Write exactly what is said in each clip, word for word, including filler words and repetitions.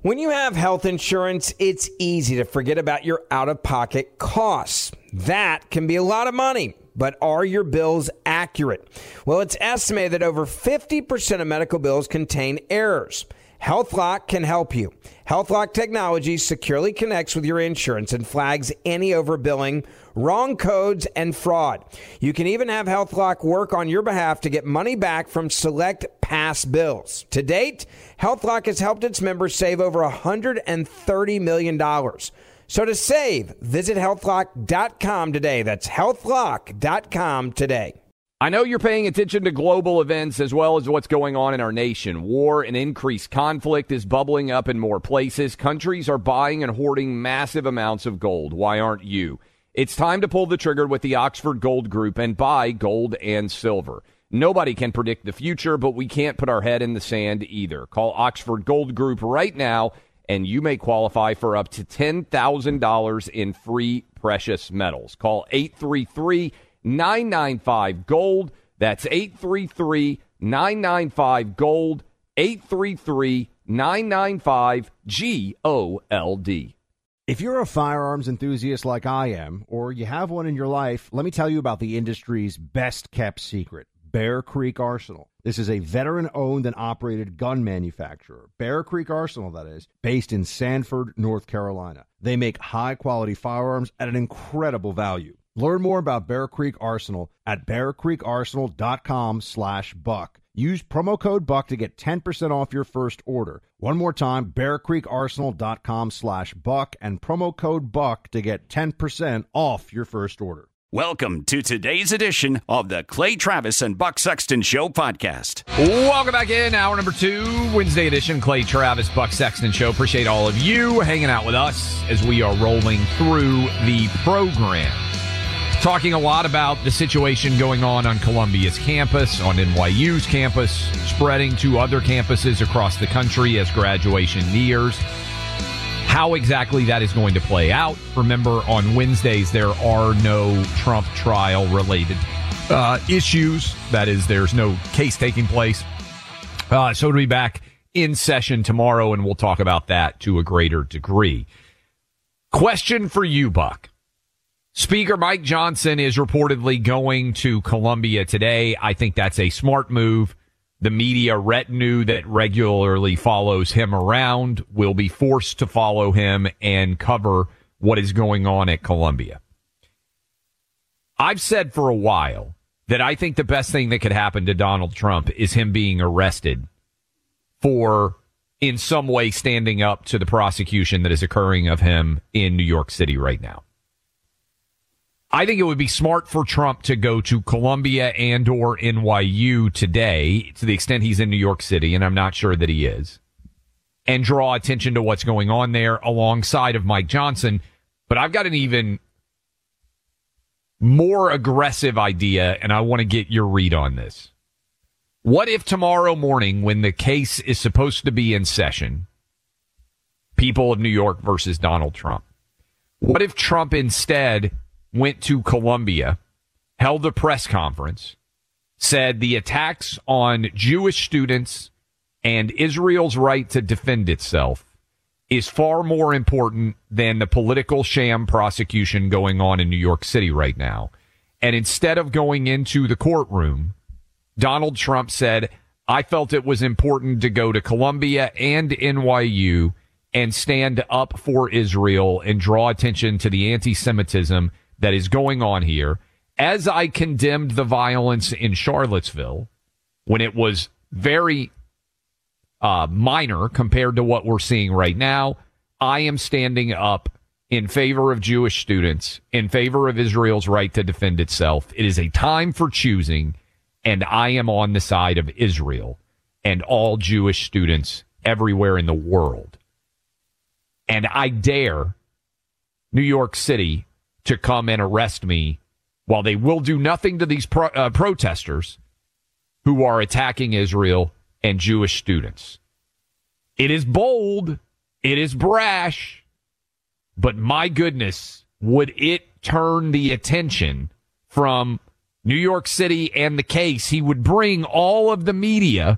When you have health insurance, it's easy to forget about your out-of-pocket costs. That can be a lot of money, but are your bills accurate? Well, it's estimated that over fifty percent of medical bills contain errors. HealthLock can help you. HealthLock technology securely connects with your insurance and flags any overbilling, wrong codes, and fraud. You can even have HealthLock work on your behalf to get money back from select past bills. To date, HealthLock has helped its members save over one hundred thirty million dollars. So to save, visit health lock dot com today. That's health lock dot com today. I know you're paying attention to global events as well as what's going on in our nation. War and increased conflict is bubbling up in more places. Countries are buying and hoarding massive amounts of gold. Why aren't you? It's time to pull the trigger with the Oxford Gold Group and buy gold and silver. Nobody can predict the future, but we can't put our head in the sand either. Call Oxford Gold Group right now, and you may qualify for up to ten thousand dollars in free precious metals. Call eight three three, nine nine five, GOLD. That's eight three three, nine nine five, GOLD, eight three three, nine nine five, G O L D. If you're a firearms enthusiast like I am, or you have one in your life, let me tell you about the industry's best-kept secret, Bear Creek Arsenal. This is a veteran-owned and operated gun manufacturer, Bear Creek Arsenal, that is, based in Sanford, North Carolina. They make high-quality firearms at an incredible value. Learn more about Bear Creek Arsenal at bear creek arsenal dot com slash buck. Use promo code BUCK to get ten percent off your first order. One more time, bear creek arsenal dot com slash buck and promo code BUCK to get ten percent off your first order. Welcome to today's edition of the Clay Travis and Buck Sexton Show podcast. Welcome back in, hour number two, Wednesday edition, Clay Travis, Buck Sexton Show. Appreciate all of you hanging out with us as we are rolling through the program. Talking a lot about the situation going on on Columbia's campus, on N Y U's campus, spreading to other campuses across the country as graduation nears. How exactly that is going to play out. Remember, on Wednesdays, there are no Trump trial-related uh, issues. That is, there's no case taking place. Uh, so it'll be back in session tomorrow, and we'll talk about that to a greater degree. Question for you, Buck. Speaker Mike Johnson is reportedly going to Columbia today. I think that's a smart move. The media retinue that regularly follows him around will be forced to follow him and cover what is going on at Columbia. I've said for a while that I think the best thing that could happen to Donald Trump is him being arrested for in some way standing up to the prosecution that is occurring of him in New York City right now. I think it would be smart for Trump to go to Columbia and or N Y U today, to the extent he's in New York City, and I'm not sure that he is, and draw attention to what's going on there alongside of Mike Johnson. But I've got an even more aggressive idea, and I want to get your read on this. What if tomorrow morning, when the case is supposed to be in session, people of New York versus Donald Trump, what if Trump instead went to Columbia, held a press conference, said the attacks on Jewish students and Israel's right to defend itself is far more important than the political sham prosecution going on in New York City right now. And instead of going into the courtroom, Donald Trump said, I felt it was important to go to Columbia and N Y U and stand up for Israel and draw attention to the anti-Semitism that is going on here, as I condemned the violence in Charlottesville when it was very uh, minor compared to what we're seeing right now. I am standing up in favor of Jewish students, in favor of Israel's right to defend itself. It is a time for choosing, and I am on the side of Israel and all Jewish students everywhere in the world. And I dare New York City to come and arrest me, while they will do nothing to these pro- uh, protesters who are attacking Israel and Jewish students. It is bold, it is brash, but my goodness, would it turn the attention from New York City and the case? He would bring all of the media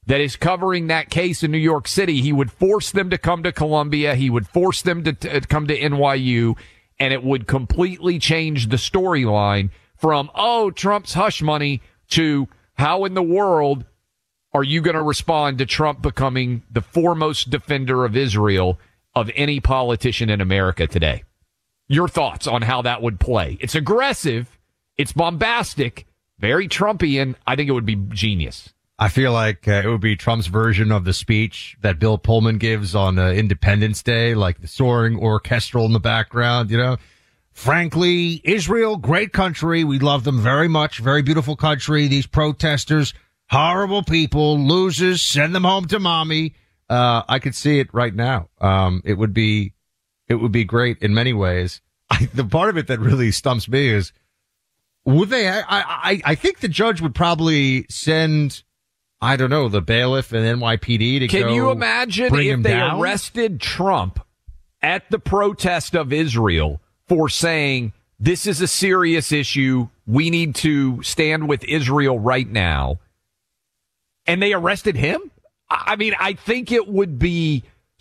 that is covering that case in New York City. He would force them to come to Columbia. He would force them to t- come to N Y U, and it would completely change the storyline from, oh, Trump's hush money to how in the world are you going to respond to Trump becoming the foremost defender of Israel of any politician in America today? Your thoughts on how that would play? It's aggressive. It's bombastic. Very Trumpian. I think it would be genius. I feel like uh, it would be Trump's version of the speech that Bill Pullman gives on uh, Independence Day, like the soaring orchestral in the background, you know. Frankly, Israel, great country. We love them very much. Very beautiful country. These protesters, horrible people, losers, send them home to mommy. Uh, I could see it right now. Um, it would be, it would be great in many ways. I, the part of it that really stumps me is, would they, I, I, I think the judge would probably send, I don't know, the bailiff and N Y P D to Can go you imagine bring if him they down? arrested Trump at the protest of Israel for saying, this is a serious issue, we need to stand with Israel right now, and they arrested him? I mean, I think it would be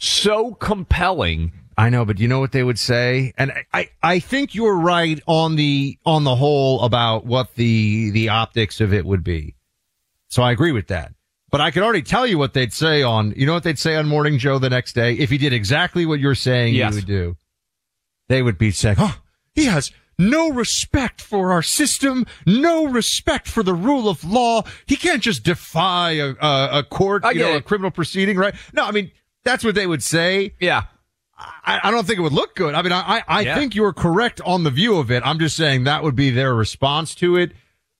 so compelling. I know, but you know what they would say? And I, I think you're right on the, on the whole about what the, the optics of it would be. So I agree with that. But I could already tell you what they'd say on, you know what they'd say on Morning Joe the next day? If he did exactly what you're saying Yes. he would do, they would be saying, oh, he has no respect for our system, no respect for the rule of law. He can't just defy a, a, a court, I you get know, it. a criminal proceeding, right? No, I mean, that's what they would say. Yeah. I, I don't think it would look good. I mean, I, I, I Yeah. think you're correct on the view of it. I'm just saying that would be their response to it.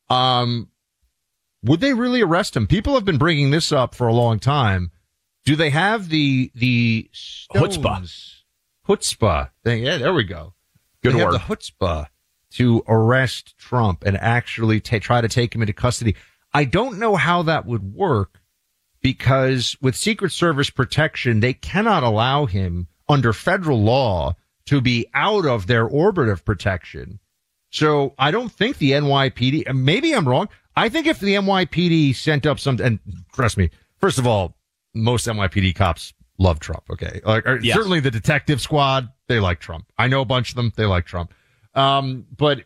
Um, would they really arrest him? People have been bringing this up for a long time. Do they have the, the stones? Chutzpah. Chutzpah thing? Yeah, there we go. Good they word. have the chutzpah to arrest Trump and actually ta- try to take him into custody. I don't know how that would work because with Secret Service protection, they cannot allow him under federal law to be out of their orbit of protection. So I don't think the N Y P D, maybe I'm wrong. I think if the N Y P D sent up some, and trust me, first of all, most N Y P D cops love Trump. Okay. Like, or Yes. certainly the detective squad, they like Trump. I know a bunch of them. They like Trump. Um, but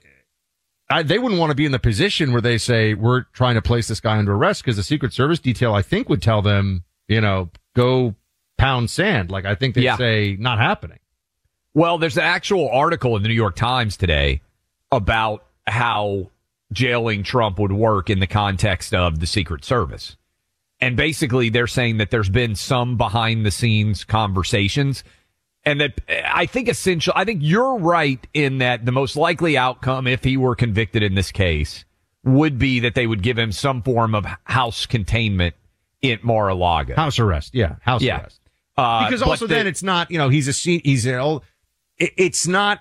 I, they wouldn't want to be in the position where they say, we're trying to place this guy under arrest because the Secret Service detail, I think, would tell them, you know, go pound sand. Like, I think they'd Yeah. say not happening. Well, there's an actual article in the New York Times today about how jailing Trump would work in the context of the Secret Service. And basically, they're saying that there's been some behind the scenes conversations. And that I think essential, I think you're right in that the most likely outcome, if he were convicted in this case, would be that they would give him some form of house containment in Mar-a-Lago. House arrest. Yeah. House Yeah. arrest. Uh, Because but also the- then it's not, you know, he's a, se- he's an old, it, it's not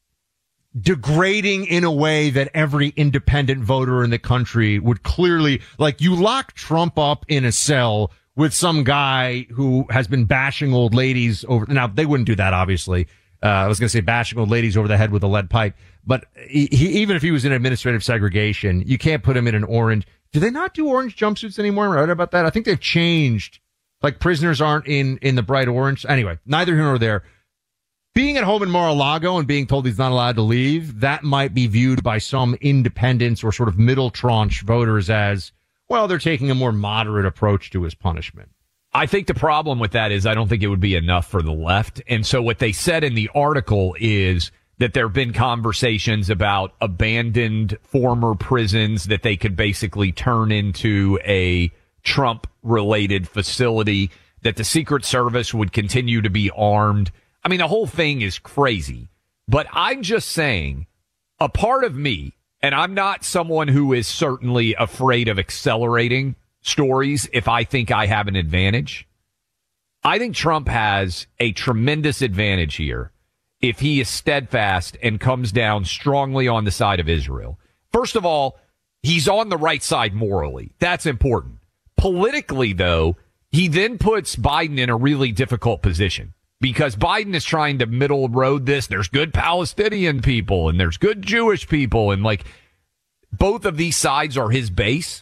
degrading in a way that every independent voter in the country would clearly, like, you lock Trump up in a cell with some guy who has been bashing old ladies over. Now, they wouldn't do that, obviously. Uh, I was going to say bashing old ladies over the head with a lead pipe. But he, he, even if he was in administrative segregation, you can't put him in an orange. Do they not do orange jumpsuits anymore? Am I right about that? I think they've changed. Like, prisoners aren't in, in the bright orange. Anyway, neither here nor there. Being at home in Mar-a-Lago and being told he's not allowed to leave, that might be viewed by some independents or sort of middle tranche voters as, well, they're taking a more moderate approach to his punishment. I think the problem with that is I don't think it would be enough for the left. And so what they said in the article is that there have been conversations about abandoned former prisons that they could basically turn into a Trump-related facility, that the Secret Service would continue to be armed. I mean, the whole thing is crazy. But I'm just saying, a part of me, and I'm not someone who is certainly afraid of accelerating stories if I think I have an advantage. I think Trump has a tremendous advantage here if he is steadfast and comes down strongly on the side of Israel. First of all, he's on the right side morally. That's important. Politically, though, he then puts Biden in a really difficult position because Biden is trying to middle road this. There's good Palestinian people and there's good Jewish people, and like both of these sides are his base.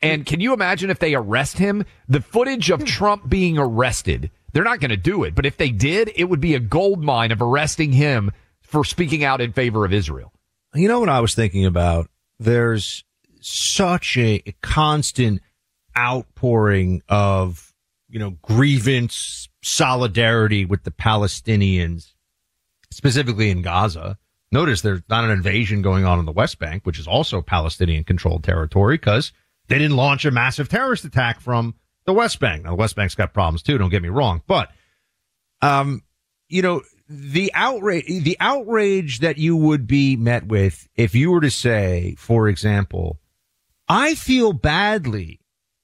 And can you imagine if they arrest him? The footage of Trump being arrested, they're not going to do it. But if they did, it would be a gold mine of arresting him for speaking out in favor of Israel. You know what I was thinking about? There's such a constant outpouring of, you know, grievance, solidarity with the Palestinians, specifically in Gaza. Notice there's not an invasion going on in the West Bank, which is also Palestinian-controlled territory, because they didn't launch a massive terrorist attack from the West Bank. Now, the West Bank's got problems, too, don't get me wrong. But, um, you know, the outrage, the outrage that you would be met with if you were to say, for example, I feel badly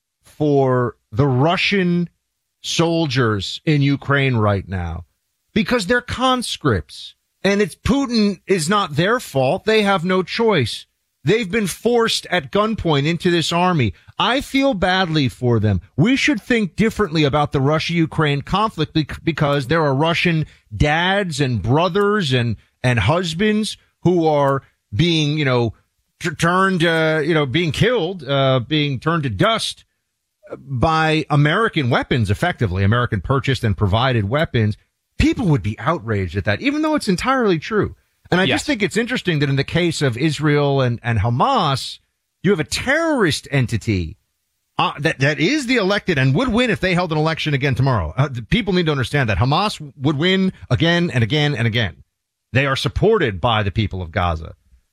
for the Russian soldiers in Ukraine right now because they're conscripts. And it's Putin is not their fault. They have no choice. They've been forced at gunpoint into this army. I feel badly for them. We should think differently about the Russia-Ukraine conflict because there are Russian dads and brothers and, and husbands who are being, you know, t- turned, uh, you know, being killed, uh, being turned to dust by American weapons, effectively, American purchased and provided weapons. People would be outraged at that, even though it's entirely true. And I yes. just think it's interesting that in the case of Israel and, and Hamas, you have a terrorist entity uh, that, that is the elected and would win if they held an election again tomorrow. Uh, people need to understand that Hamas would win again and again and again. They are supported by the people of Gaza.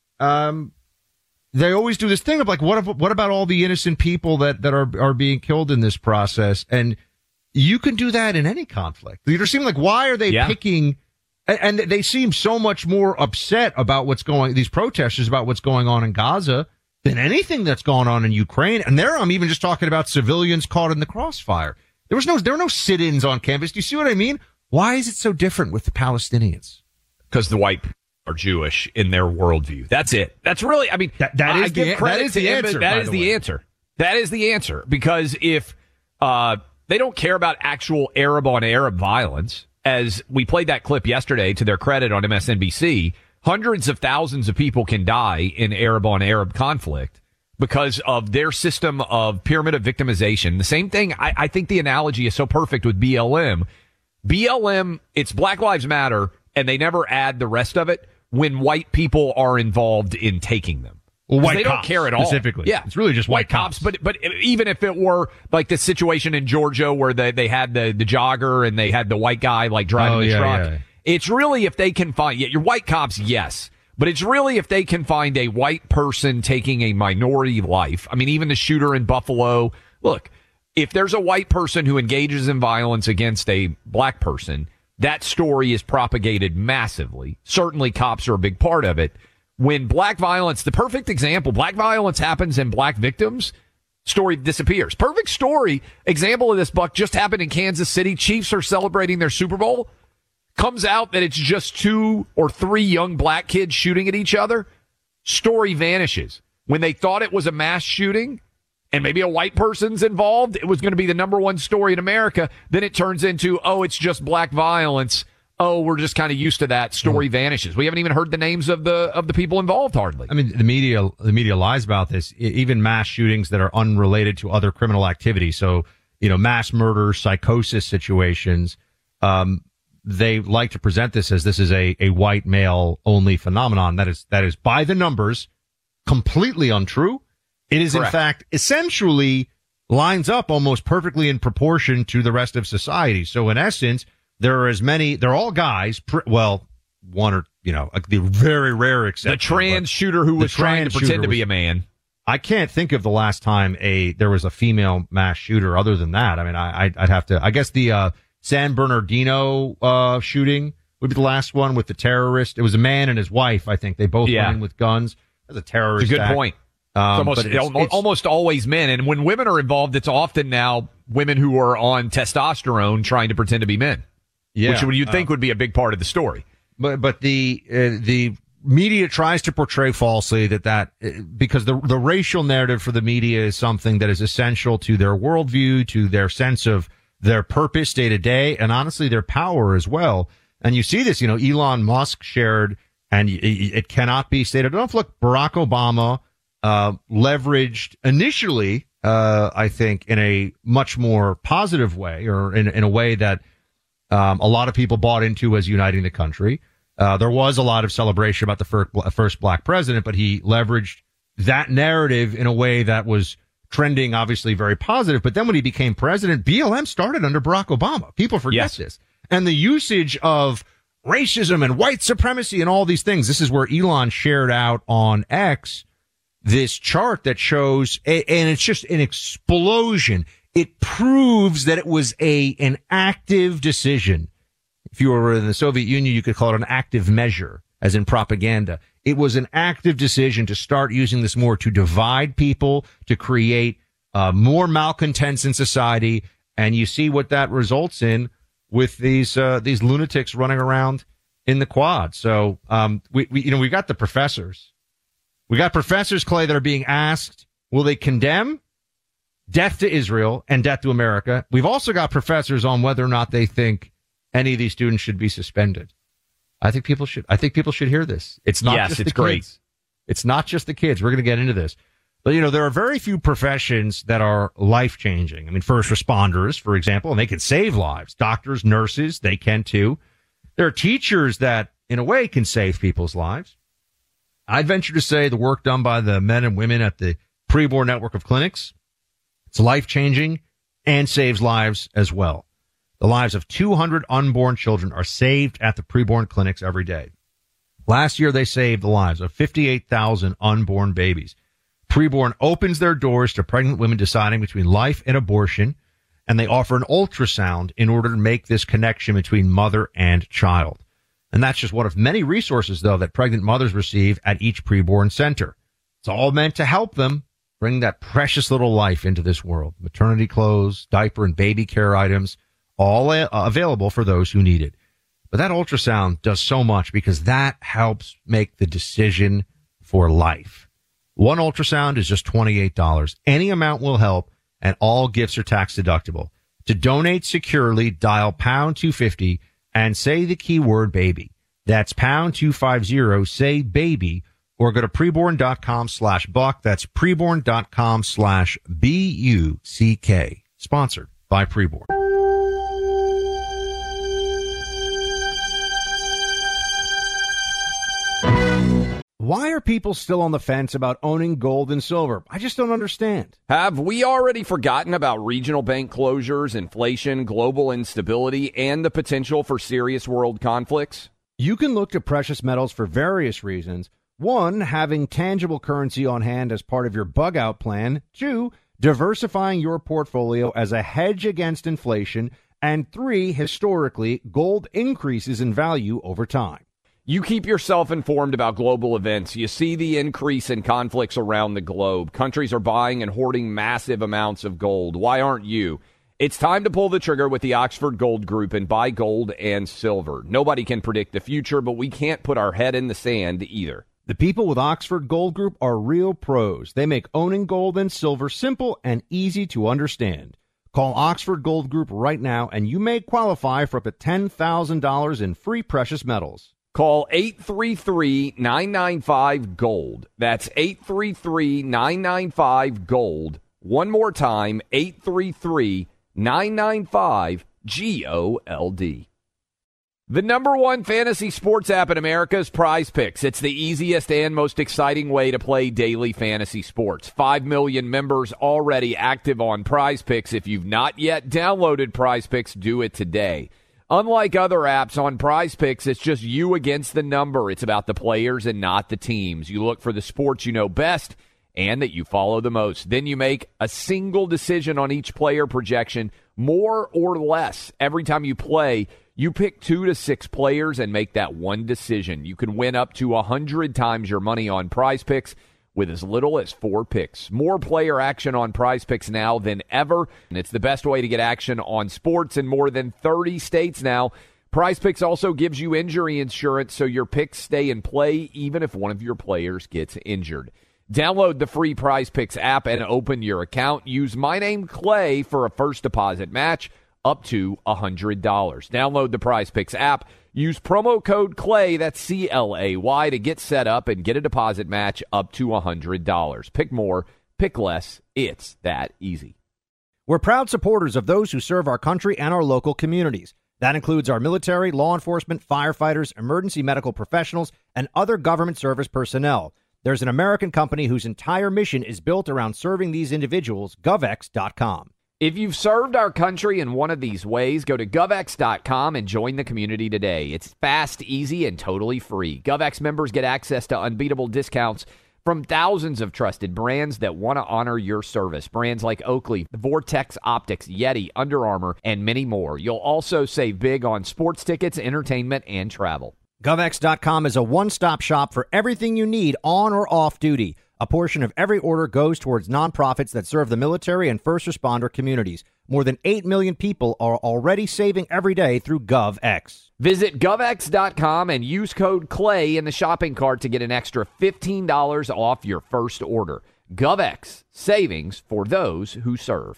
Um, they always do this thing of like, what, if, what about all the innocent people that, that are, are being killed in this process? And you can do that in any conflict. They just seem like, why are they yeah. picking, and, and they seem so much more upset about what's going, these protesters about what's going on in Gaza than anything that's going on in Ukraine. And there I'm even just talking about civilians caught in the crossfire. There was no, there were no sit-ins on campus. Do you see what I mean? Why is it so different with the Palestinians? Because the white are Jewish in their worldview. That's it. That's really, I mean, that, that is the, that is the answer. That is the answer. That is the answer. Because if, uh, they don't care about actual Arab on Arab violence, as we played that clip yesterday to their credit on M S N B C. Hundreds of thousands of people can die in Arab on Arab conflict because of their system of pyramid of victimization. The same thing, I, I think the analogy is so perfect with B L M. B L M, it's Black Lives Matter, and they never add the rest of it when white people are involved in taking them. Well, white they cops, don't care at all. Specifically. Yeah. It's really just white, white cops. cops. But but even if it were like the situation in Georgia where they, they had the, the jogger and they had the white guy like driving oh, the yeah, truck, yeah. It's really if they can find, yeah, your white cops, yes. But it's really if they can find a white person taking a minority life. I mean, even the shooter in Buffalo, look, if there's a white person who engages in violence against a black person, that story is propagated massively. Certainly cops are a big part of it. When black violence, the perfect example, black violence happens and black victims, story disappears. Perfect story, example of this, Buck, just happened in Kansas City. Chiefs are celebrating their Super Bowl. Comes out that it's just two or three young black kids shooting at each other. Story vanishes. When they thought it was a mass shooting and maybe a white person's involved, it was going to be the number one story in America. Then it turns into, oh, it's just black violence. Oh, we're just kind of used to that. Story mm. vanishes. We haven't even heard the names of the of the people involved hardly. I mean, the media the media lies about this. Even mass shootings that are unrelated to other criminal activity. So, you know, mass murder, psychosis situations. Um, they like to present this as this is a a white male only phenomenon. That is that is by the numbers, completely untrue. It is Correct. In fact essentially lines up almost perfectly in proportion to the rest of society. So in essence, there are as many, they're all guys, pr- well, one or, you know, like the very rare exception. The trans shooter who was trying to pretend to be a man. I can't think of the last time a, there was a female mass shooter other than that. I mean, I, I'd have to, I guess the, uh, San Bernardino, uh, shooting would be the last one with the terrorist. It was a man and his wife, I think. They both yeah. went in with guns. That's a terrorist It's a good act. point. Um, it's almost, it's, it's, almost always men. And when women are involved, it's often now women who are on testosterone trying to pretend to be men. Yeah, which you'd think uh, would be a big part of the story. But but the uh, the media tries to portray falsely that that uh, because the the racial narrative for the media is something that is essential to their worldview, to their sense of their purpose day to day, and honestly their power as well. And you see this, you know, Elon Musk shared, and it, it cannot be stated enough. Look, Barack Obama uh, leveraged initially, uh, I think, in a much more positive way, or in, in a way that um, a lot of people bought into as uniting the country. Uh, there was a lot of celebration about the first, first black president, but he leveraged that narrative in a way that was trending, obviously, very positive. But then when he became president, B L M started under Barack Obama. People forget yes. this. And the usage of racism and white supremacy and all these things. This is where Elon shared out on X this chart that shows, a, and it's just an explosion. It proves that it was a an active decision. If you were in the Soviet Union, you could call it an active measure, as in propaganda. It was an active decision to start using this more to divide people, to create uh, more malcontents in society. And you see what that results in with these uh, these lunatics running around in the quad. So, um, we, we you know, we got the professors. We got professors, Clay, that are being asked, will they condemn death to Israel and death to America? We've also got professors on whether or not they think any of these students should be suspended. I think people should. I think people should hear this. It's not yes, just it's the great. kids. It's not just the kids. We're going to get into this, but you know there are very few professions that are life changing. I mean, first responders, for example, and they can save lives. Doctors, nurses, they can too. There are teachers that, in a way, can save people's lives. I'd venture to say the work done by the men and women at the Preborn network of clinics, it's life changing and saves lives as well. The lives of two hundred unborn children are saved at the preborn clinics every day. Last year, they saved the lives of fifty-eight thousand unborn babies. Preborn opens their doors to pregnant women deciding between life and abortion, and they offer an ultrasound in order to make this connection between mother and child. And that's just one of many resources, though, that pregnant mothers receive at each preborn center. It's all meant to help them bring that precious little life into this world. Maternity clothes, diaper and baby care items, all uh, available for those who need it. But that ultrasound does so much because that helps make the decision for life. One ultrasound is just twenty-eight dollars. Any amount will help, and all gifts are tax deductible. To donate securely, dial pound two fifty and say the keyword baby. That's pound two fifty, say baby, or go to preborn.com slash buck. That's preborn.com slash B U C K. Sponsored by Preborn. Why are people still on the fence about owning gold and silver? I just don't understand. Have we already forgotten about regional bank closures, inflation, global instability, and the potential for serious world conflicts? You can look to precious metals for various reasons. One, having tangible currency on hand as part of your bug-out plan. Two, diversifying your portfolio as a hedge against inflation. And three, historically, gold increases in value over time. You keep yourself informed about global events. You see the increase in conflicts around the globe. Countries are buying and hoarding massive amounts of gold. Why aren't you? It's time to pull the trigger with the Oxford Gold Group and buy gold and silver. Nobody can predict the future, but we can't put our head in the sand either. The people with Oxford Gold Group are real pros. They make owning gold and silver simple and easy to understand. Call Oxford Gold Group right now, and you may qualify for up to ten thousand dollars in free precious metals. Call eight three three, nine nine five, GOLD. That's eight three three, nine nine five, GOLD. One more time, eight three three, nine nine five, G O L D. The number one fantasy sports app in America is Prize Picks. It's the easiest and most exciting way to play daily fantasy sports. Five million members already active on Prize Picks. If you've not yet downloaded Prize Picks, do it today. Unlike other apps on Prize Picks, it's just you against the number. It's about the players and not the teams. You look for the sports you know best and that you follow the most. Then you make a single decision on each player projection, more or less. Every time you play, you pick two to six players and make that one decision. You can win up to one hundred times your money on Prize Picks with as little as four picks. More player action on Prize Picks now than ever, and it's the best way to get action on sports in more than thirty states now. Prize Picks also gives you injury insurance, so your picks stay in play even if one of your players gets injured. Download the free Prize Picks app and open your account. Use my name, Clay, for a first deposit match up to one hundred dollars. Download the Prize Picks app. Use promo code CLAY, that's C L A Y, to get set up and get a deposit match up to one hundred dollars. Pick more, pick less. It's that easy. We're proud supporters of those who serve our country and our local communities. That includes our military, law enforcement, firefighters, emergency medical professionals, and other government service personnel. There's an American company whose entire mission is built around serving these individuals, GovX dot com. If you've served our country in one of these ways, go to GovX dot com and join the community today. It's fast, easy, and totally free. GovX members get access to unbeatable discounts from thousands of trusted brands that want to honor your service. Brands like Oakley, Vortex Optics, Yeti, Under Armour, and many more. You'll also save big on sports tickets, entertainment, and travel. GovX dot com is a one-stop shop for everything you need on or off duty. A portion of every order goes towards nonprofits that serve the military and first responder communities. More than eight million people are already saving every day through GovX. Visit GovX dot com and use code CLAY in the shopping cart to get an extra fifteen dollars off your first order. GovX, savings for those who serve.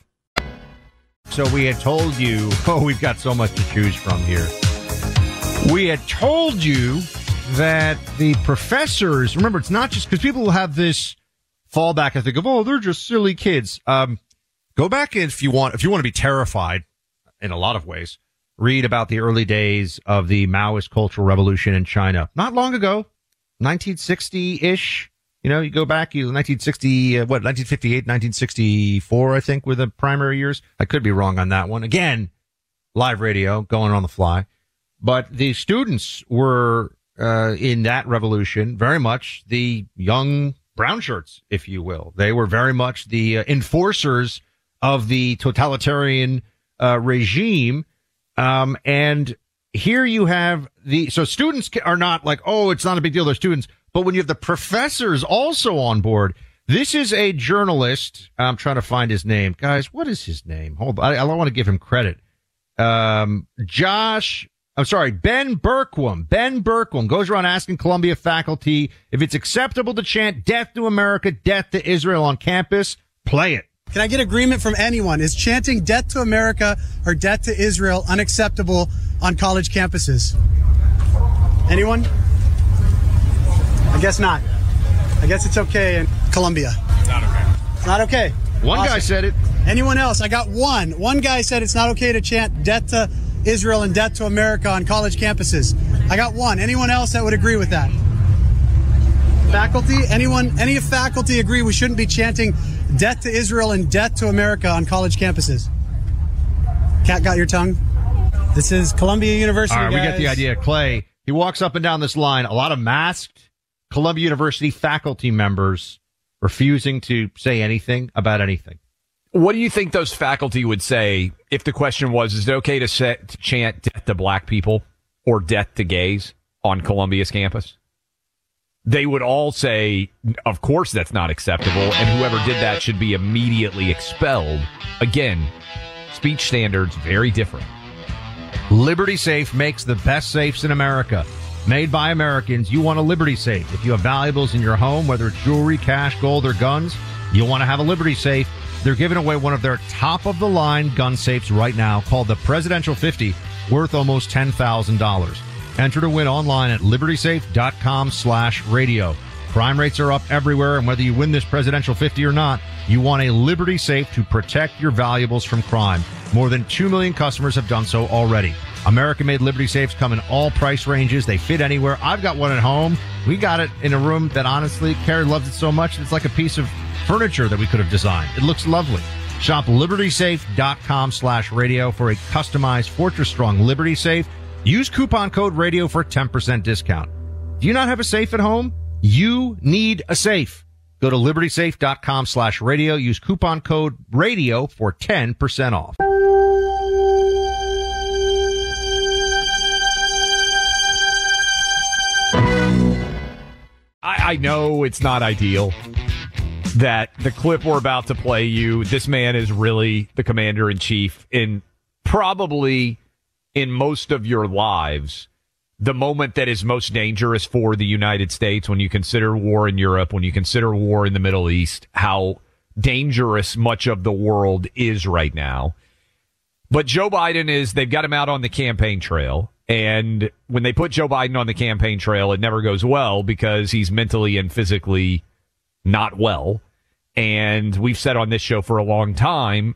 So we had told you, oh, we've got so much to choose from here. We had told you that the professors, remember, it's not just because people will have this fallback, I think, of, oh, they're just silly kids. Um, go back if you want, if you want to be terrified in a lot of ways, read about the early days of the Maoist Cultural Revolution in China. Not long ago, nineteen sixty-ish. You know, you go back, you nineteen sixty, uh, what, nineteen fifty-eight, nineteen sixty-four, I think, were the primary years. I could be wrong on that one. Again, live radio, going on the fly. But the students were uh, in that revolution very much the young brown shirts, if you will. They were very much the uh, enforcers of the totalitarian uh, regime. Um, and here you have the, so students are not like, oh, it's not a big deal, they're students. But when you have the professors also on board, this is a journalist. I'm trying to find his name. Guys, what is his name? Hold on. I, I want to give him credit. Um, Josh, I'm sorry, Ben Berkwam. Ben Berkwam goes around asking Columbia faculty if it's acceptable to chant death to America, death to Israel on campus. Play it. Can I get agreement from anyone? Is chanting death to America or death to Israel unacceptable on college campuses? Anyone? I guess not. I guess it's okay in Columbia. It's not okay. It's not okay. One Awesome. guy said it. Anyone else? I got one. One guy said it's not okay to chant death to Israel and death to America on college campuses. I got one. Anyone else that would agree with that? Faculty? Anyone? Any faculty agree we shouldn't be chanting death to Israel and death to America on college campuses? Cat got your tongue? This is Columbia University, All right, guys. we get the idea. Clay, he walks up and down this line. A lot of masked Columbia University faculty members refusing to say anything about anything. What do you think those faculty would say if the question was, is it okay to, set, to chant death to black people or death to gays on Columbia's campus? They would all say, of course that's not acceptable, and whoever did that should be immediately expelled. Again, speech standards very different. Liberty Safe makes the best safes in America. Made by Americans, you want a Liberty Safe. If you have valuables in your home, whether it's jewelry, cash, gold, or guns, you want to have a Liberty Safe. They're giving away one of their top-of-the-line gun safes right now called the Presidential fifty, worth almost ten thousand dollars. Enter to win online at libertysafe.com slash radio. Crime rates are up everywhere, and whether you win this Presidential fifty or not, you want a Liberty Safe to protect your valuables from crime. More than two million customers have done so already. American-made Liberty Safes come in all price ranges. They fit anywhere. I've got one at home. We got it in a room that, honestly, Carrie loves it so much, it's like a piece of furniture that we could have designed. It looks lovely. Shop libertysafe.com slash radio for a customized Fortress Strong Liberty Safe. Use coupon code radio for a ten percent discount. Do you not have a safe at home? You need a safe. Go to libertysafe.com slash radio. Use coupon code radio for ten percent off. I, I know it's not ideal that the clip we're about to play you, this man is really the commander-in-chief in probably in most of your lives, the moment that is most dangerous for the United States when you consider war in Europe, when you consider war in the Middle East, how dangerous much of the world is right now. But Joe Biden is, they've got him out on the campaign trail. And when they put Joe Biden on the campaign trail, it never goes well because he's mentally and physically not well. And we've said on this show for a long time,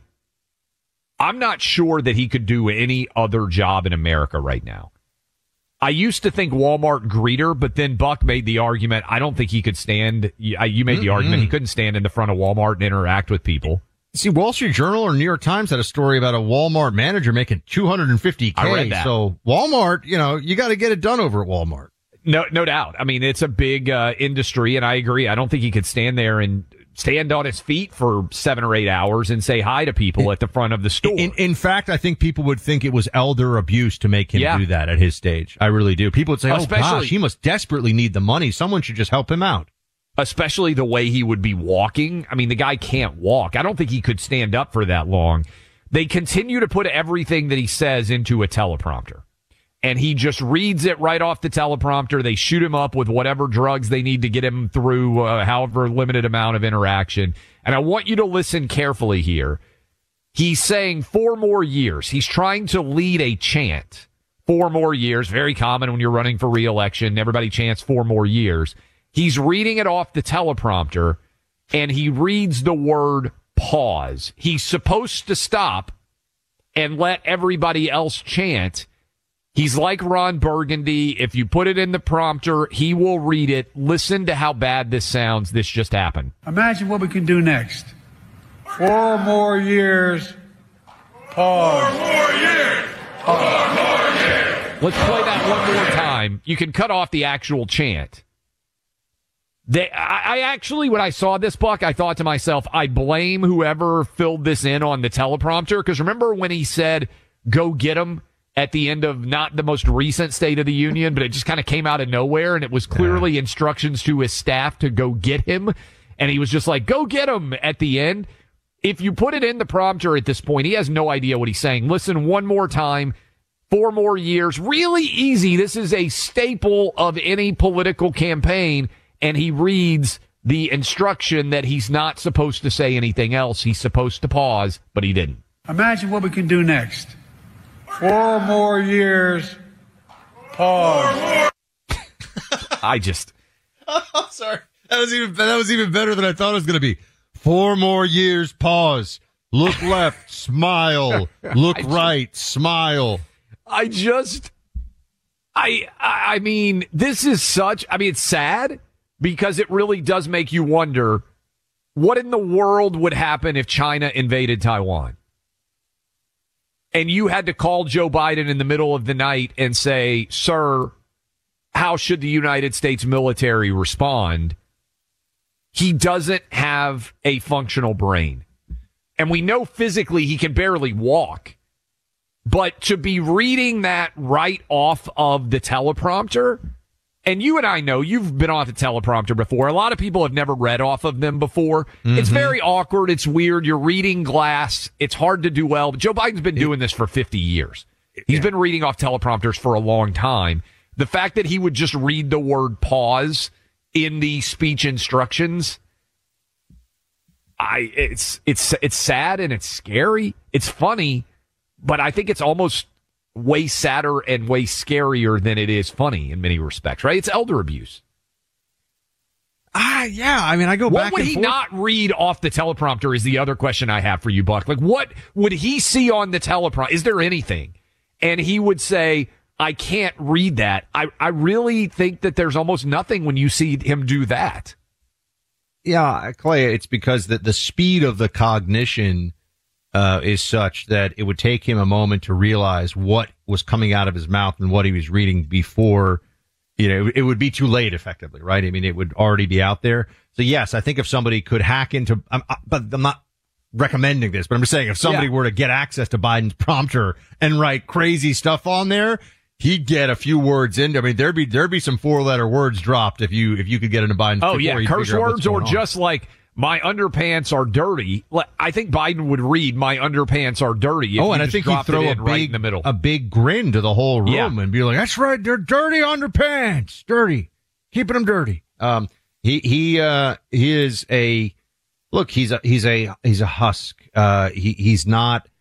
I'm not sure that he could do any other job in America right now. I used to think Walmart greeter, but then Buck made the argument, I don't think he could stand, you made the mm-hmm. argument, he couldn't stand in the front of Walmart and interact with people. See, Wall Street Journal or New York Times had a story about a Walmart manager making two hundred fifty K. I read that. So Walmart, you know, you got to get it done over at Walmart. No, no doubt. I mean, it's a big uh, industry, and I agree. I don't think he could stand there and stand on his feet for seven or eight hours and say hi to people at the front of the store. In, in fact, I think people would think it was elder abuse to make him yeah. do that at his stage. I really do. People would say, Especially, oh gosh, he must desperately need the money. Someone should just help him out. Especially the way he would be walking. I mean, the guy can't walk. I don't think he could stand up for that long. They continue to put everything that he says into a teleprompter. And he just reads it right off the teleprompter. They shoot him up with whatever drugs they need to get him through, uh, however limited amount of interaction. And I want you to listen carefully here. He's saying four more years. He's trying to lead a chant. Four more years. Very common when you're running for re-election. Everybody chants four more years. He's reading it off the teleprompter, and he reads the word pause. He's supposed to stop and let everybody else chant. He's like Ron Burgundy. If you put it in the prompter, he will read it. Listen to how bad this sounds. This just happened. Imagine what we can do next. Four more years. Pause. Four more years. Pause. Four more years. Let's play that one more time. You can cut off the actual chant. They, I, I actually, when I saw this, Buck, I thought to myself, I blame whoever filled this in on the teleprompter. Because remember when he said, go get him at the end of not the most recent State of the Union, but it just kind of came out of nowhere. And it was clearly yeah. instructions to his staff to go get him. And he was just like, go get him at the end. If you put it in the prompter at this point, he has no idea what he's saying. Listen one more time. Four more years. Really easy. This is a staple of any political campaign. And he reads the instruction that he's not supposed to say anything else. He's supposed to pause, but he didn't. Imagine what we can do next. Four more years. Pause. I just. Oh, sorry. That was even that was even better than I thought it was going to be. Four more years. Pause. Look left. Smile. Look I right. Just, smile. I just. I. I mean, this is such. I mean, it's sad. Because it really does make you wonder, what in the world would happen if China invaded Taiwan? And you had to call Joe Biden in the middle of the night and say, sir, how should the United States military respond? He doesn't have a functional brain. And we know physically he can barely walk. But to be reading that right off of the teleprompter... And you and I know, you've been off the teleprompter before. A lot of people have never read off of them before. Mm-hmm. It's very awkward. It's weird. You're reading glass. It's hard to do well. But Joe Biden's been doing this for fifty years. He's yeah. been reading off teleprompters for a long time. The fact that he would just read the word pause in the speech instructions, I it's it's it's sad and it's scary. It's funny, but I think it's almost way sadder and way scarier than it is funny in many respects, right? It's elder abuse. Ah, yeah. I mean, I go what back would and he forth. not read off the teleprompter is the other question I have for you, Buck. Like, what would he see on the teleprompter? Is there anything? And he would say, I can't read that. I, I really think that there's almost nothing when you see him do that. Yeah, Clay, it's because the, the speed of the cognition Uh, is such that it would take him a moment to realize what was coming out of his mouth and what he was reading before, you know, it would be too late effectively, right? I mean, it would already be out there. So yes, I think if somebody could hack into, um, but I'm not recommending this, but I'm just saying if somebody yeah. were to get access to Biden's prompter and write crazy stuff on there, he'd get a few words in. I mean, there'd be, there'd be some four letter words dropped if you, if you could get into Biden's. Oh yeah. Curse words or just like, my underpants are dirty. I think Biden would read my underpants are dirty. If oh, and I think he'd throw a big, right in the middle. a big grin to the whole room yeah. and be like, that's right. They're dirty underpants. Dirty. Keeping them dirty. Um, he, he, uh, he is a, look, he's a, he's a, he's a husk. Uh, he, he's not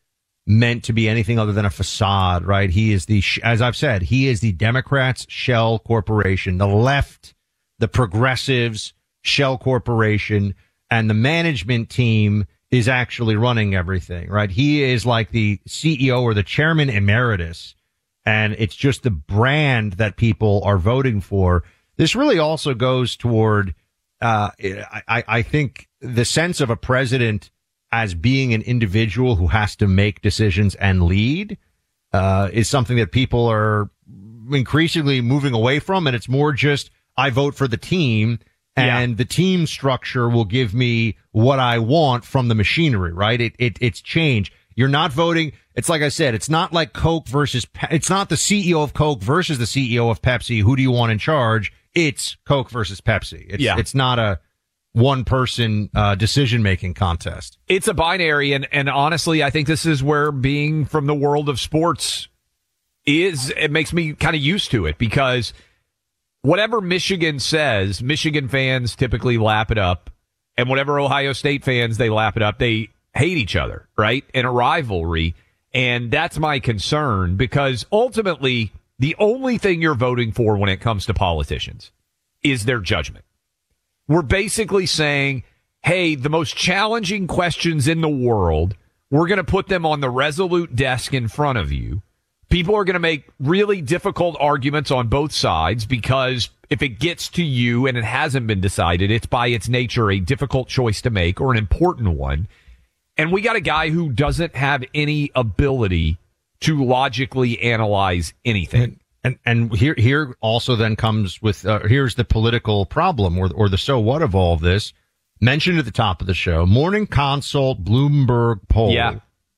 meant to be anything other than a facade, right? He is the, as I've said, he is the Democrats' shell corporation, the left, the progressives' shell corporation, and the management team is actually running everything, right? He is like the C E O or the chairman emeritus, and it's just the brand that people are voting for. This really also goes toward, uh, I, I think, the sense of a president as being an individual who has to make decisions and lead, uh, is something that people are increasingly moving away from. And it's more just, I vote for the team, and yeah. the team structure will give me what I want from the machinery, right? It, it, it's change. You're not voting. It's like I said, it's not like Coke versus, it's not the C E O of Coke versus the C E O of Pepsi. Who do you want in charge? It's Coke versus Pepsi. It's, yeah. it's not a one person, uh, decision making contest. It's a binary. And, and honestly, I think this is where being from the world of sports is, it makes me kind of used to it, because whatever Michigan says, Michigan fans typically lap it up, and whatever Ohio State fans, they lap it up. They hate each other, right? In a rivalry. And that's my concern, because ultimately the only thing you're voting for when it comes to politicians is their judgment. We're basically saying, hey, the most challenging questions in the world, we're going to put them on the Resolute desk in front of you. People are going to make really difficult arguments on both sides, because if it gets to you and it hasn't been decided, it's by its nature a difficult choice to make, or an important one. And we got a guy who doesn't have any ability to logically analyze anything. And and here here also then comes with, uh, here's the political problem, or or the so what of all of this. Mentioned at the top of the show, Morning Consult Bloomberg poll. Yeah.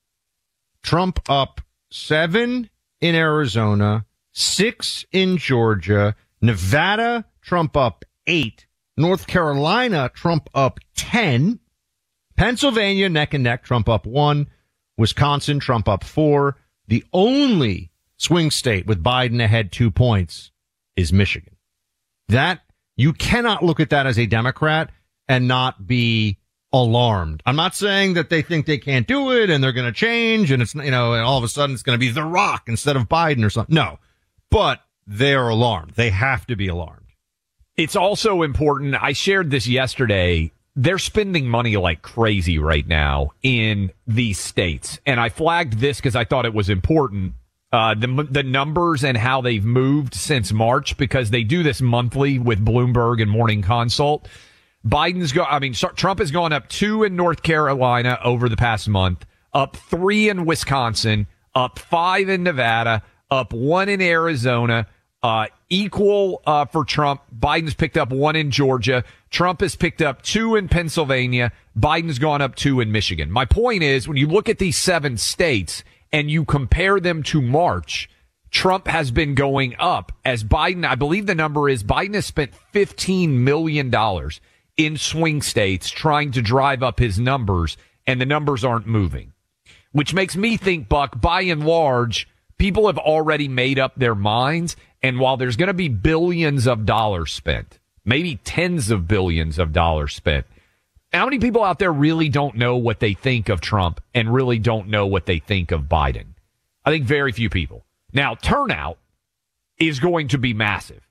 Trump up seven in Arizona, six in Georgia, Nevada, Trump up eight, North Carolina, Trump up ten, Pennsylvania, neck and neck, Trump up one, Wisconsin, Trump up four. The only swing state with Biden ahead two points is Michigan. That, you cannot look at that as a Democrat and not be alarmed. I'm not saying that they think they can't do it and they're going to change and it's, you know, and all of a sudden it's going to be The Rock instead of Biden or something. No, but they're alarmed. They have to be alarmed. It's also important. I shared this yesterday. They're spending money like crazy right now in these states. And I flagged this because I thought it was important. Uh, the the numbers and how they've moved since March, because they do this monthly with Bloomberg and Morning Consult. Biden's go. I mean, Trump has gone up two in North Carolina over the past month, up three in Wisconsin, up five in Nevada, up one in Arizona, uh, equal uh, for Trump. Biden's picked up one in Georgia. Trump has picked up two in Pennsylvania. Biden's gone up two in Michigan. My point is, when you look at these seven states and you compare them to March, Trump has been going up, as Biden, I believe the number is, Biden has spent fifteen million dollars in swing states trying to drive up his numbers, and the numbers aren't moving. Which makes me think, Buck, by and large, people have already made up their minds, and while there's going to be billions of dollars spent, maybe tens of billions of dollars spent, how many people out there really don't know what they think of Trump and really don't know what they think of Biden? I think very few people. Now, turnout is going to be massive.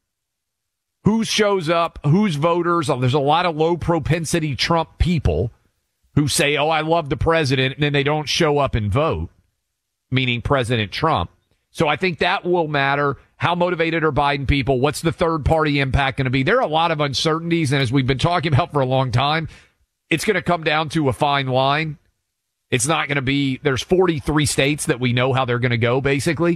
Who shows up? Whose voters? Oh, there's a lot of low propensity Trump people who say, oh, I love the president, and then they don't show up and vote, meaning President Trump. So I think that will matter. How motivated are Biden people? What's the third party impact going to be? There are a lot of uncertainties, and as we've been talking about for a long time, it's going to come down to a fine line. It's not going to be, there's forty-three states that we know how they're going to go, basically.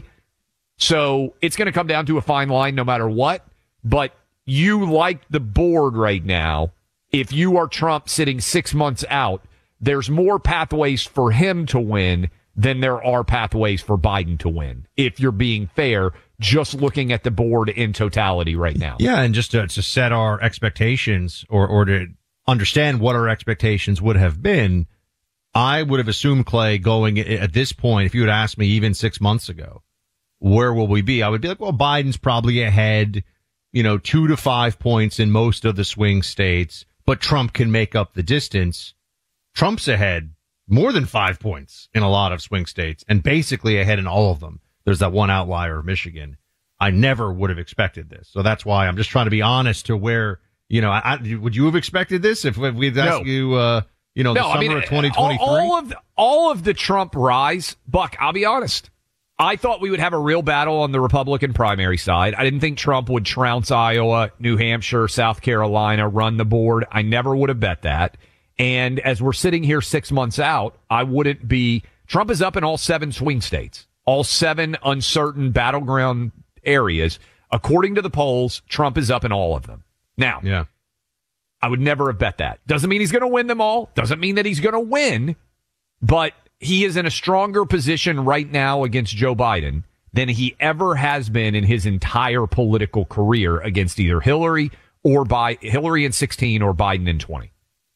So it's going to come down to a fine line no matter what. But you like the board right now. If you are Trump sitting six months out, there's more pathways for him to win than there are pathways for Biden to win, if you're being fair, just looking at the board in totality right now. Yeah, and just to, to set our expectations, or, or to understand what our expectations would have been, I would have assumed, Clay, going at this point, if you had asked me even six months ago, where will we be? I would be like, well, Biden's probably ahead, you know, two to five points in most of the swing states, but Trump can make up the distance. Trump's ahead more than five points in a lot of swing states and basically ahead in all of them. There's that one outlier, Michigan. I never would have expected this. So that's why I'm just trying to be honest to where, you know, I, I, would you have expected this if, if we'd asked no. you, uh, you know, the no, summer I mean, of twenty twenty-three? All, all of the, all of the Trump rise, Buck, I'll be honest. I thought we would have a real battle on the Republican primary side. I didn't think Trump would trounce Iowa, New Hampshire, South Carolina, run the board. I never would have bet that. And as we're sitting here six months out, I wouldn't be. Trump is up in all seven swing states, all seven uncertain battleground areas. According to the polls, Trump is up in all of them. Now, yeah. I would never have bet that. Doesn't mean he's going to win them all. Doesn't mean that he's going to win. But he is in a stronger position right now against Joe Biden than he ever has been in his entire political career against either Hillary or by Hillary in sixteen or Biden in twenty.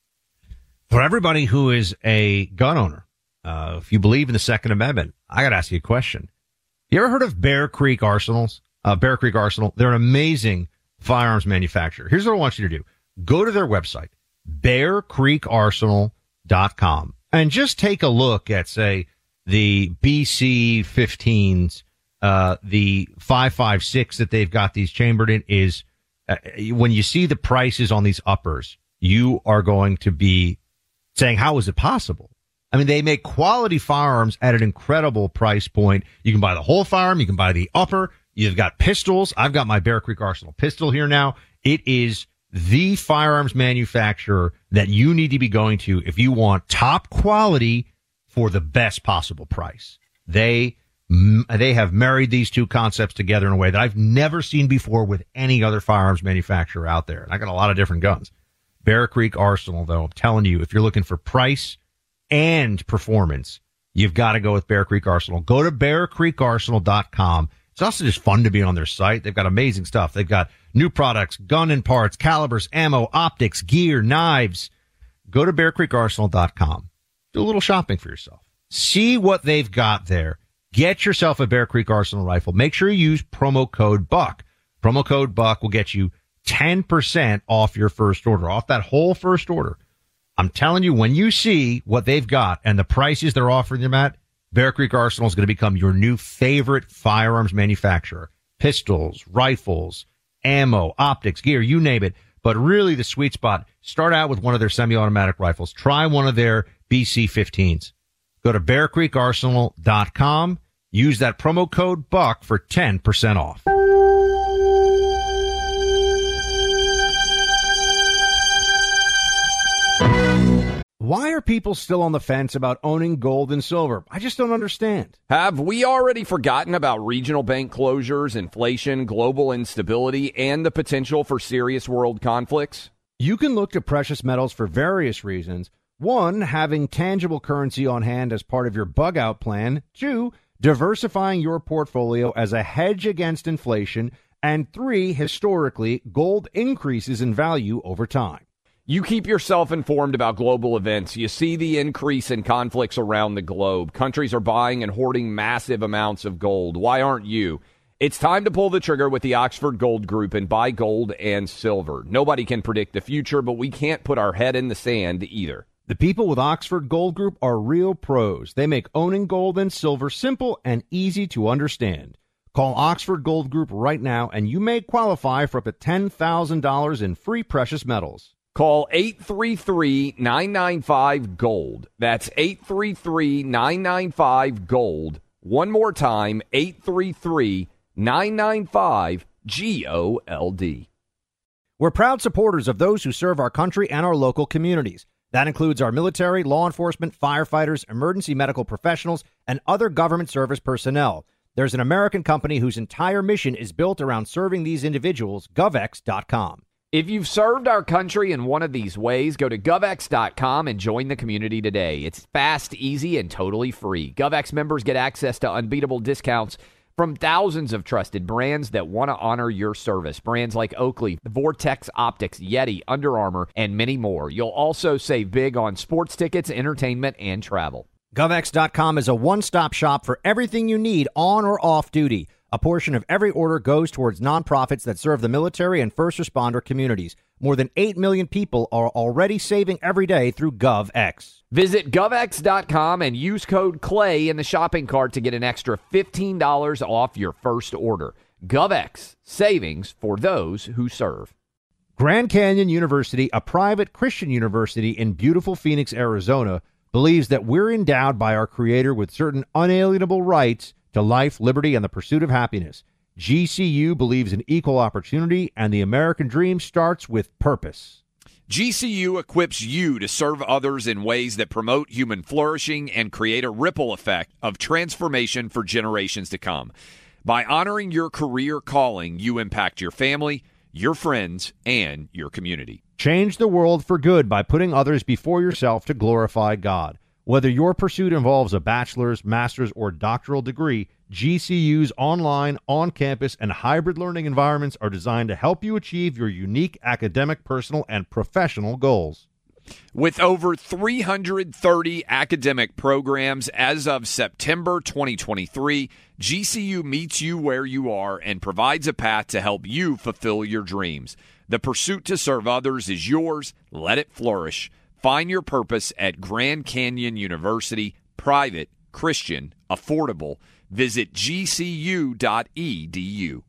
For everybody who is a gun owner, uh, if you believe in the Second Amendment, I got to ask you a question. You ever heard of Bear Creek Arsenals? Uh, Bear Creek Arsenal. They're an amazing firearms manufacturer. Here's what I want you to do. Go to their website, bear creek arsenal dot com, and just take a look at, say, the B C fifteens, uh, the five five six that they've got these chambered in is, uh, when you see the prices on these uppers, you are going to be saying, how is it possible? I mean, they make quality firearms at an incredible price point. You can buy the whole firearm. You can buy the upper. You've got pistols. I've got my Bear Creek Arsenal pistol here now. It is the firearms manufacturer that you need to be going to if you want top quality for the best possible price. They, they have married these two concepts together in a way that I've never seen before with any other firearms manufacturer out there. And I got a lot of different guns. Bear Creek Arsenal, though, I'm telling you, if you're looking for price and performance, you've got to go with Bear Creek Arsenal. Go to bear creek arsenal dot com. It's also just fun to be on their site. They've got amazing stuff. They've got new products, gun and parts, calibers, ammo, optics, gear, knives. Go to bear creek arsenal dot com. Do a little shopping for yourself. See what they've got there. Get yourself a Bear Creek Arsenal rifle. Make sure you use promo code BUCK. Promo code BUCK will get you ten percent off your first order, off that whole first order. I'm telling you, when you see what they've got and the prices they're offering them at, Bear Creek Arsenal is going to become your new favorite firearms manufacturer. Pistols, rifles, ammo, optics, gear, you name it. But really the sweet spot, start out with one of their semi-automatic rifles. Try one of their B C fifteens. Go to bear creek arsenal dot com. Use that promo code BUCK for ten percent off. Why are people still on the fence about owning gold and silver? I just don't understand. Have we already forgotten about regional bank closures, inflation, global instability, and the potential for serious world conflicts? You can look to precious metals for various reasons. One, having tangible currency on hand as part of your bug-out plan. Two, diversifying your portfolio as a hedge against inflation. And three, historically, gold increases in value over time. You keep yourself informed about global events. You see the increase in conflicts around the globe. Countries are buying and hoarding massive amounts of gold. Why aren't you? It's time to pull the trigger with the Oxford Gold Group and buy gold and silver. Nobody can predict the future, but we can't put our head in the sand either. The people with Oxford Gold Group are real pros. They make owning gold and silver simple and easy to understand. Call Oxford Gold Group right now, and you may qualify for up to ten thousand dollars in free precious metals. Call eight three three, nine nine five, GOLD. That's eight three three, nine nine five, GOLD. One more time, eight three three, nine nine five, G O L D. We're proud supporters of those who serve our country and our local communities. That includes our military, law enforcement, firefighters, emergency medical professionals, and other government service personnel. There's an American company whose entire mission is built around serving these individuals, govex dot com. If you've served our country in one of these ways, go to govex dot com and join the community today. It's fast, easy, and totally free. GovX members get access to unbeatable discounts from thousands of trusted brands that want to honor your service. Brands like Oakley, Vortex Optics, Yeti, Under Armour, and many more. You'll also save big on sports tickets, entertainment, and travel. govex dot com is a one-stop shop for everything you need on or off duty. A portion of every order goes towards nonprofits that serve the military and first responder communities. More than eight million people are already saving every day through GovX. Visit gov x dot com and use code CLAY in the shopping cart to get an extra fifteen dollars off your first order. GovX, savings for those who serve. Grand Canyon University, a private Christian university in beautiful Phoenix, Arizona, believes that we're endowed by our Creator with certain unalienable rights to life, liberty, and the pursuit of happiness. G C U believes in equal opportunity, and the American dream starts with purpose. G C U equips you to serve others in ways that promote human flourishing and create a ripple effect of transformation for generations to come. By honoring your career calling, you impact your family, your friends, and your community. Change the world for good by putting others before yourself to glorify God. Whether your pursuit involves a bachelor's, master's, or doctoral degree, G C U's online, on-campus, and hybrid learning environments are designed to help you achieve your unique academic, personal, and professional goals. With over three hundred thirty academic programs as of September twenty twenty-three, G C U meets you where you are and provides a path to help you fulfill your dreams. The pursuit to serve others is yours. Let it flourish. Find your purpose at Grand Canyon University, private, Christian, affordable. Visit G C U dot E D U.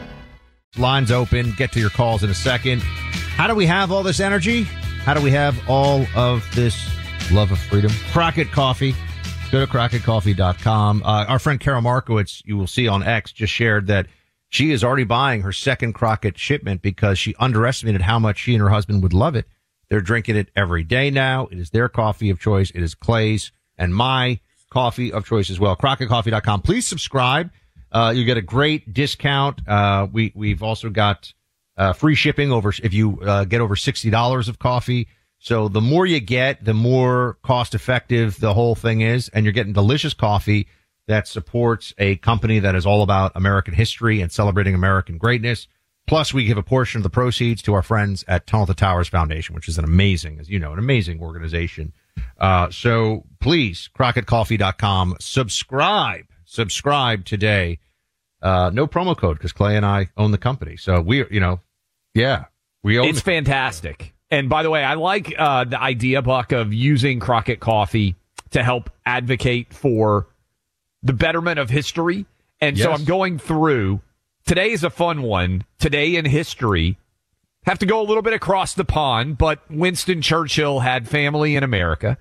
Lines open. Get to your calls in a second. How do we have all this energy? How do we have all of this love of freedom? Crockett Coffee. Go to crockett coffee dot com. Uh, our friend Carol Markowitz, you will see on X, just shared that she is already buying her second Crockett shipment because she underestimated how much she and her husband would love it. They're drinking it every day now. It is their coffee of choice. It is Clay's and my coffee of choice as well. crockett coffee dot com. Please subscribe. Uh, you get a great discount. Uh, we, we've also got uh, free shipping over if you uh, get over sixty dollars of coffee. So the more you get, the more cost effective the whole thing is. And you're getting delicious coffee that supports a company that is all about American history and celebrating American greatness. Plus, we give a portion of the proceeds to our friends at Tunnel to Towers Foundation, which is an amazing, as you know, an amazing organization. Uh, so please, crockett coffee dot com, subscribe, subscribe today. Uh, no promo code because Clay and I own the company. So we, you know, yeah, we own It's the- fantastic. And by the way, I like uh, the idea, Buck, of using Crockett Coffee to help advocate for the betterment of history. And so Yes. I'm going through. Today is a fun one. Today in history. Have to go a little bit across the pond, but Winston Churchill had family in America.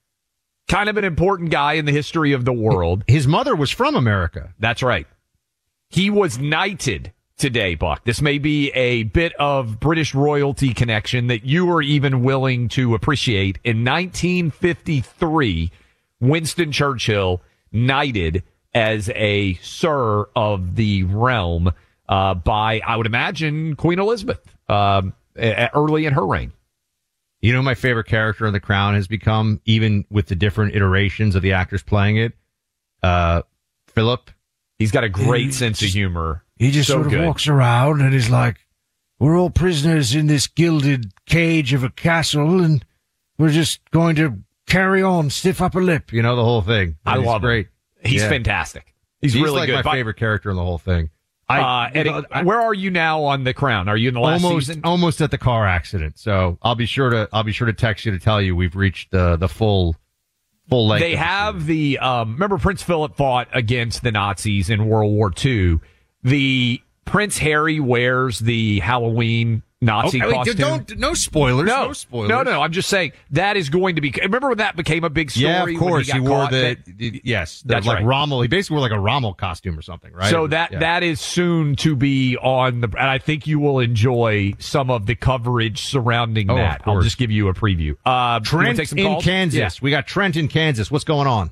Kind of an important guy in the history of the world. His mother was from America. That's right. He was knighted today, Buck. This may be a bit of British royalty connection that you were even willing to appreciate. In nineteen fifty-three, Winston Churchill knighted as a Sir of the realm uh, by, I would imagine, Queen Elizabeth um, early in her reign. You know, my favorite character in The Crown has become, even with the different iterations of the actors playing it, uh, Philip. He's got a great He sense just- of humor. He just So sort of good. walks around and is like, we're all prisoners in this gilded cage of a castle, and we're just going to carry on, stiff upper lip. You know, the whole thing. I He's love great. him. He's Yeah. fantastic. He's, He's really like good. my But- favorite character in the whole thing. Uh, I, Eddie, you know, I- where are you now on The Crown? Are you in the last almost season? almost at the car accident. So I'll be sure to I'll be sure to text you to tell you we've reached the the full full length. They of the have series. the um, remember Prince Philip fought against the Nazis in World War Two. The Prince Harry wears the Halloween Nazi Okay, wait, costume. don't no spoilers. no, No, spoilers. no, no. I'm just saying that is going to be. Remember when that became a big story? Yeah, of when course. he, He, got wore caught? the, That- the- yes, the, That's like right. Rommel. He basically wore like a Rommel costume or something, right? So It was- that yeah. that is soon to be on the, and I think you will enjoy some of the coverage surrounding Oh, of that. I'll course. just give you a preview. Uh, you wanna Trent take some in calls? Kansas. Yeah. We got Trent in Kansas. What's going on?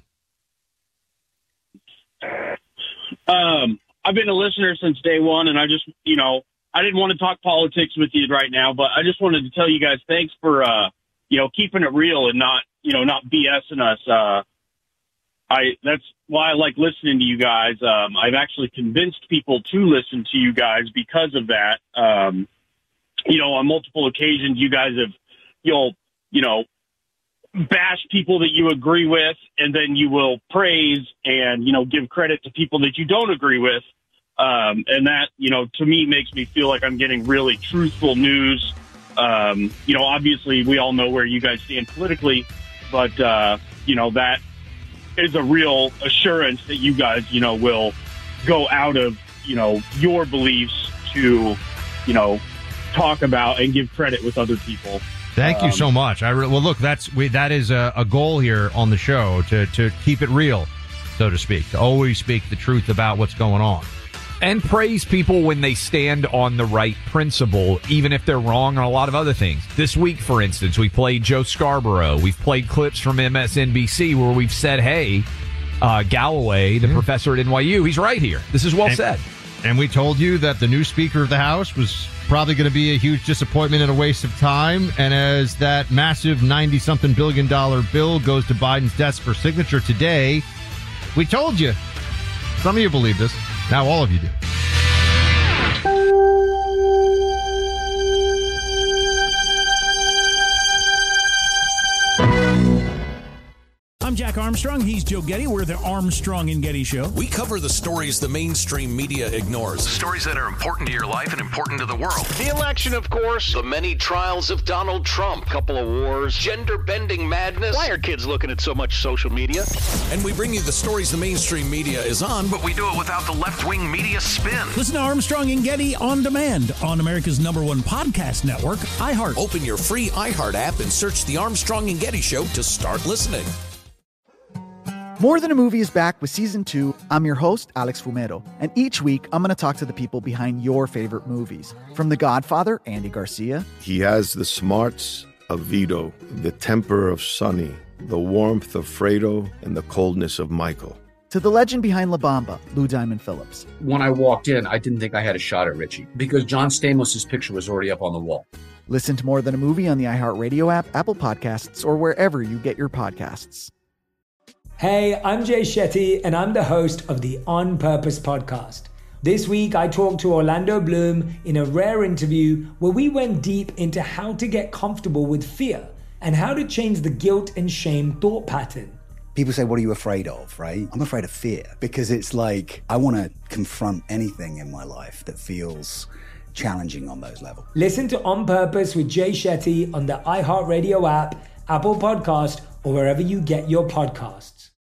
Um, I've been a listener since day one, and I just, you know, I didn't want to talk politics with you right now, but I just wanted to tell you guys thanks for, uh, you know, keeping it real and not, you know, not BSing us. Uh, I that's why I like listening to you guys. Um, I've actually convinced people to listen to you guys because of that. Um, you know, on multiple occasions, you guys have, you'll, you know, bash people that you agree with, and then you will praise and, you know, give credit to people that you don't agree with. Um, and that, you know, to me makes me feel like I'm getting really truthful news. Uh, Um, you know, obviously we all know where you guys stand politically, but, uh, you know, that is a real assurance that you guys, you know, will go out of, you know, your beliefs to, you know, talk about and give credit with other people. Thank you Um, so much. I re- well, look, that's we, that is a, a goal here on the show to to keep it real, so to speak, to always speak the truth about what's going on. And praise people when they stand on the right principle, even if they're wrong on a lot of other things. This week, for instance, we played Joe Scarborough. We've played clips from M S N B C where we've said, hey, uh, Galloway, the mm-hmm. professor at N Y U, he's right here. This is well and, said. And we told you that the new Speaker of the House was probably going to be a huge disappointment and a waste of time. And as that massive ninety-something billion dollar bill goes to Biden's desk for signature today, we told you. Some of you believe this. Now all of you do. I'm Jack Armstrong. He's Joe Getty. We're the Armstrong and Getty Show. We cover the stories the mainstream media ignores. Stories that are important to your life and important to the world. The election, of course. The many trials of Donald Trump. Couple of wars. Gender-bending madness. Why are kids looking at so much social media? And we bring you the stories the mainstream media is on, but we do it without the left-wing media spin. Listen to Armstrong and Getty on demand on America's number one podcast network, iHeart. Open your free iHeart app and search The Armstrong and Getty Show to start listening. More Than a Movie is back with Season two. I'm your host, Alex Fumero, and each week I'm going to talk to the people behind your favorite movies. From The Godfather, Andy Garcia. He has the smarts of Vito, the temper of Sonny, the warmth of Fredo, and the coldness of Michael. To the legend behind La Bamba, Lou Diamond Phillips. When I walked in, I didn't think I had a shot at Richie because John Stamos' picture was already up on the wall. Listen to More Than a Movie on the iHeartRadio app, Apple Podcasts, or wherever you get your podcasts. Hey, I'm Jay Shetty, and I'm the host of the On Purpose podcast. This week, I talked to Orlando Bloom in a rare interview where we went deep into how to get comfortable with fear and how to change the guilt and shame thought pattern. People say, what are you afraid of, right? I'm afraid of fear because it's like I want to confront anything in my life that feels challenging on those levels. Listen to On Purpose with Jay Shetty on the iHeartRadio app, Apple Podcast, or wherever you get your podcasts.